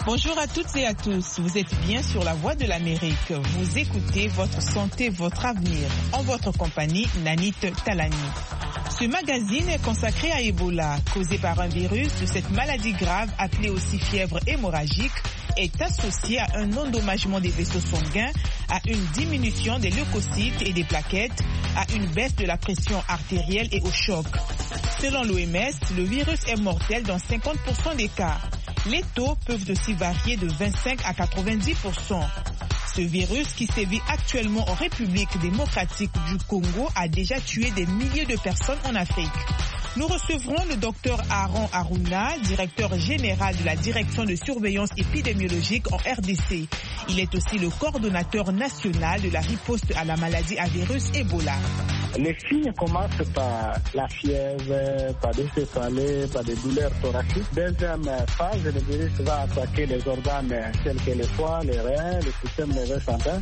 Bonjour à toutes et à tous, vous êtes bien sur la Voix de l'Amérique. Vous écoutez Votre Santé, Votre Avenir. En votre compagnie, Nanit Talani. Ce magazine est consacré à Ebola, causé par un virus de cette maladie grave appelée aussi fièvre hémorragique, est associé à un endommagement des vaisseaux sanguins, à une diminution des leucocytes et des plaquettes, à une baisse de la pression artérielle et au choc. Selon l'OMS, le virus est mortel dans 50% des cas. Les taux peuvent aussi varier de 25 à 90%. Ce virus qui sévit actuellement en République démocratique du Congo a déjà tué des milliers de personnes en Afrique. Nous recevrons le docteur Aaron Aruna, directeur général de la direction de surveillance épidémiologique en RDC. Il est aussi le coordonnateur national de la riposte à la maladie à virus Ebola. Les signes commencent par la fièvre, par des céphalées, par des douleurs thoraciques. Deuxième phase, le virus va attaquer les organes tels que les foies, les reins, le système nerveux central.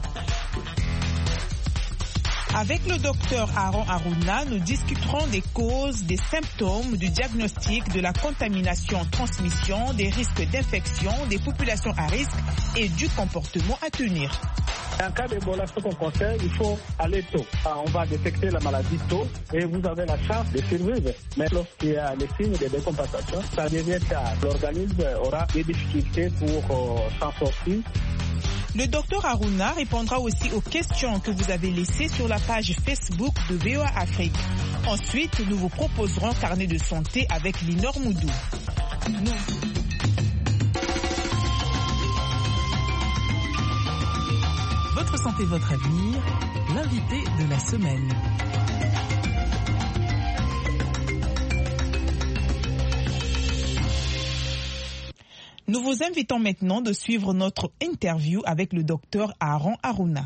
Avec le docteur Aaron Aruna, nous discuterons des causes, des symptômes, du diagnostic, de la contamination-transmission, des risques d'infection, des populations à risque et du comportement à tenir. En cas d'Ebola, ce qu'on conseille, il faut aller tôt. On va détecter la maladie tôt et vous avez la chance de survivre. Mais lorsqu'il y a les signes de décompensation, ça devient tard. L'organisme aura des difficultés pour s'en sortir. Le docteur Aruna répondra aussi aux questions que vous avez laissées sur la page Facebook de VOA Afrique. Ensuite, nous vous proposerons Carnet de santé avec Linor Moudou. Votre santé, votre avenir, l'invité de la semaine. Nous vous invitons maintenant de suivre notre interview avec le docteur Aaron Aruna.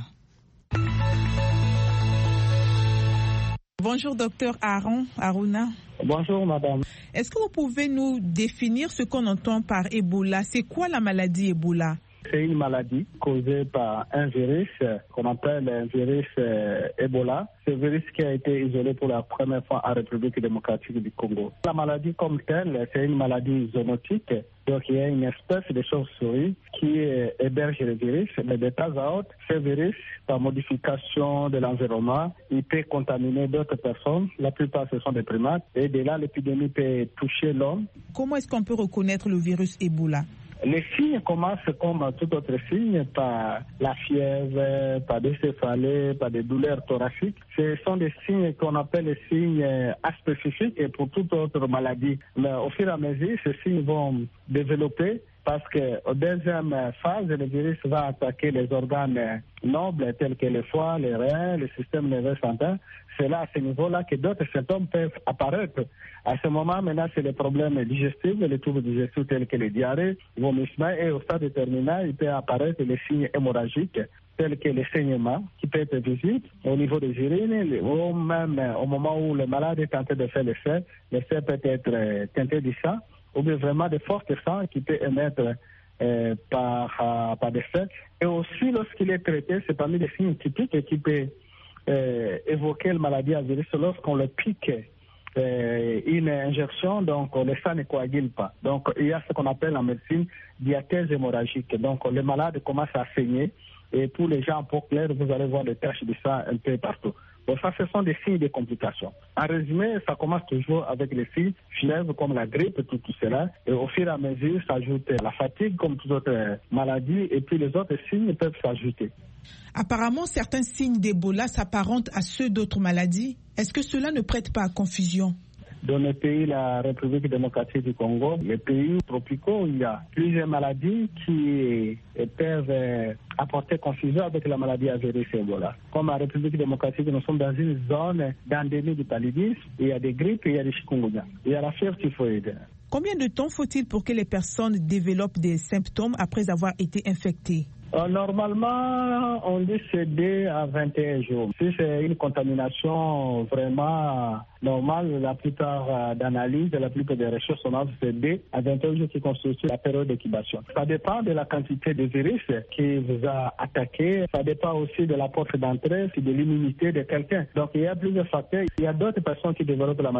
Bonjour docteur Aaron Aruna. Bonjour madame. Est-ce que vous pouvez nous définir ce qu'on entend par Ebola? C'est quoi la maladie Ebola? C'est une maladie causée par un virus qu'on appelle un virus Ebola. Ce virus qui a été isolé pour la première fois en République démocratique du Congo. La maladie comme telle, c'est une maladie zoonotique. Donc il y a une espèce de chauve-souris qui héberge le virus. Mais de temps à autre, ce virus, par modification de l'environnement, il peut contaminer d'autres personnes. La plupart, ce sont des primates. Et de là, l'épidémie peut toucher l'homme. Comment est-ce qu'on peut reconnaître le virus Ebola? Les signes commencent comme tout autre signe par la fièvre, par des céphalées, par des douleurs thoraciques. Ce sont des signes qu'on appelle les signes aspécifiques pour toute autre maladie. Mais au fur et à mesure, ces signes vont développer parce qu'au deuxième phase, le virus va attaquer les organes nobles tels que les foies, les reins, le système nerveux central. C'est là, à ce niveau-là, que d'autres symptômes peuvent apparaître. À ce moment, maintenant, c'est les problèmes digestifs, les troubles digestifs tels que les diarrhées, les vomissements, et au stade terminal, il peut apparaître les signes hémorragiques tels que les saignements qui peuvent être visibles au niveau des urines, ou même au moment où le malade est tenté de faire le sein peut être teinté du sang, ou bien vraiment de fortes sang qui peut émettre par des faits. Et aussi, lorsqu'il est traité, c'est parmi les signes typiques qui peut évoquer la maladie à virus lorsqu'on le pique une injection, donc le sang ne coagule pas. Donc il y a ce qu'on appelle en médecine diathèse hémorragique. Donc le malade commence à saigner et pour les gens pour clair, vous allez voir des taches de sang un peu partout. Donc ça, ce sont des signes de complications. En résumé, ça commence toujours avec les signes fièvre comme la grippe, tout cela. Et au fur et à mesure, s'ajoute la fatigue comme toutes autres maladies. Et puis les autres signes peuvent s'ajouter. Apparemment, certains signes d'Ebola s'apparentent à ceux d'autres maladies. Est-ce que cela ne prête pas à confusion? Dans le pays, la République démocratique du Congo, les pays tropicaux, il y a plusieurs maladies qui peuvent apporter confusion avec la maladie à virus Ebola. Comme la République démocratique, nous sommes dans une zone d'endémie du paludisme. Il y a des grippes et il y a des chikungunya. Il y a la fièvre typhoïde. Combien de temps faut-il pour que les personnes développent des symptômes après avoir été infectées? Normalement, on dit c'est 2 à 21 jours. Si c'est une contamination vraiment normale, la plupart d'analyses, la plupart des recherches sont là, c'est 2 à 21 jours qui constituent la période d'incubation. Ça dépend de la quantité de virus qui vous a attaqué. Ça dépend aussi de la porte d'entrée, de l'immunité de quelqu'un. Donc il y a plusieurs facteurs. Il y a d'autres personnes qui développent la maladie